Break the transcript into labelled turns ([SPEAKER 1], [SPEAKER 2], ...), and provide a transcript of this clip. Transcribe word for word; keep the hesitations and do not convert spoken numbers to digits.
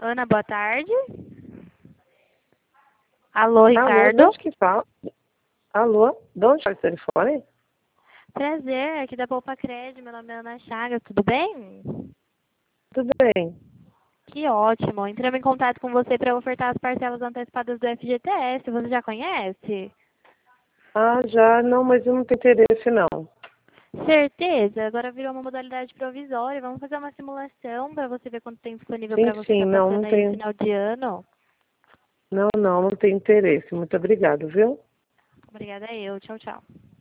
[SPEAKER 1] Ana, boa tarde. Alô,
[SPEAKER 2] Alô, de
[SPEAKER 1] Ricardo.
[SPEAKER 2] onde que fala? Alô, de onde fala o telefone?
[SPEAKER 1] Prazer, aqui da Poupa Cred. Meu nome é Ana Chagas, tudo bem?
[SPEAKER 2] Tudo bem.
[SPEAKER 1] Que ótimo. Entramos em contato com você para ofertar as parcelas antecipadas do F G T S. Você já conhece?
[SPEAKER 2] Ah, já, não, mas eu não tenho interesse, não.
[SPEAKER 1] Certeza? Agora virou uma modalidade provisória. Vamos fazer uma simulação para você ver quanto tem disponível
[SPEAKER 2] Sim,
[SPEAKER 1] para você
[SPEAKER 2] sim,
[SPEAKER 1] estar
[SPEAKER 2] não,
[SPEAKER 1] passando
[SPEAKER 2] não
[SPEAKER 1] aí no
[SPEAKER 2] tenho.
[SPEAKER 1] final de ano.
[SPEAKER 2] Não, não, não tenho interesse. Muito obrigado, viu?
[SPEAKER 1] Obrigada eu. Tchau, tchau.